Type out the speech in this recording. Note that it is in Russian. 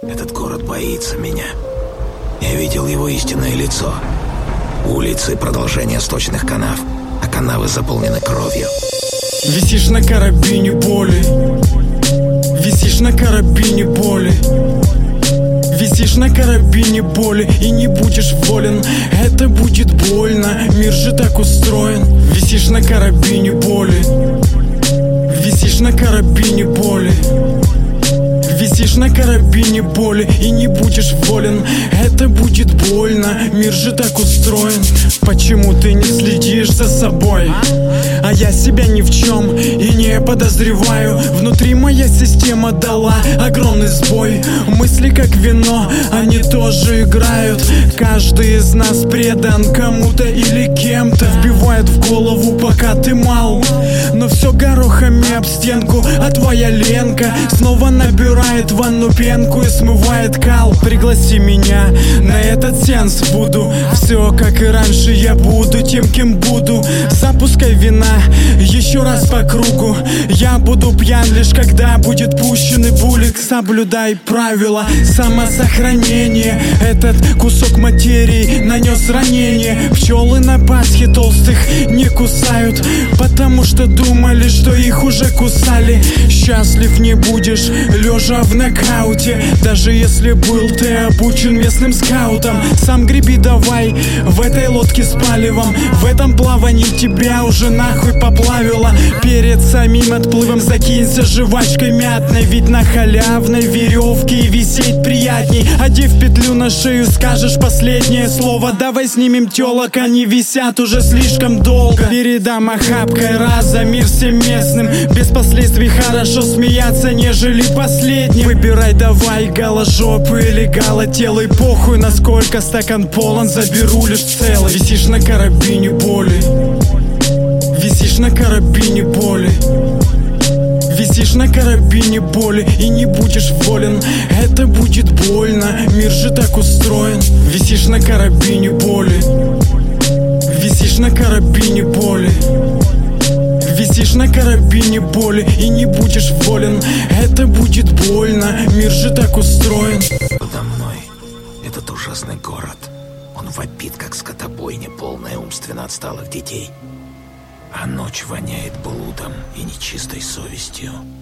Этот город боится меня. Я видел его истинное лицо. Улицы — продолжение сточных канав, а канавы заполнены кровью. Висишь на карабине боли. Висишь на карабине боли. Висишь на карабине боли и не будешь волен. Это будет больно, мир же так устроен. Висишь на карабине боли. Висишь на карабине боли. Висишь на карабине боли и не будешь волен. Это будет больно, мир же так устроен. Почему ты не следишь за собой? А я себя ни в чем и не подозреваю. Внутри моя система дала огромный сбой. Мысли как вино, они тоже играют. Каждый из нас предан кому-то или кем-то. Вбивает в голову, пока ты мал. Но все горохами об стенку, а твоя Ленка снова набирает ванну пенку и смывает кал. Пригласи меня на этот сеанс, буду все как и раньше, я буду тем, кем буду. Запускай вина еще раз по кругу. Я буду пьян лишь когда будет пущенный булик. Соблюдай правила самосохранения. Этот кусок материи нанес ранение. Пчелы на Пасхе толстых не кусают, потому что думали, что их уже кусали. Счастлив не будешь, лежа в нокауте. Даже если был ты обучен местным скаутом. Сам греби давай в этой лодке с палевом. В этом плавании тебя уже нахуй поплавило. Перед самим отплывом закинься жвачкой мятной. Ведь на халявной веревке висеть приятней. Одев петлю на шею, скажешь последнее слово. Давай снимем телок, они висят уже слишком долго. Передам охапкой раз за мир всем местным. Без последствий хорошо смеяться, нежели последним. Выбирай давай, голожопый или голотелый. Похуй насколько стакан полон, заберу лишь целый. Висишь на карабине боли. Висишь на карабине боли. Висишь на карабине боли и не будешь волен. Это будет больно, мир же так устроен. Висишь на карабине боли. Висишь на карабине боли. Висишь на карабине боли и не будешь волен. Это будет больно, мир же так устроен. Подо мной этот ужасный город. Он вопит, как скотобойня, полная умственно отсталых детей. А ночь воняет блудом и нечистой совестью.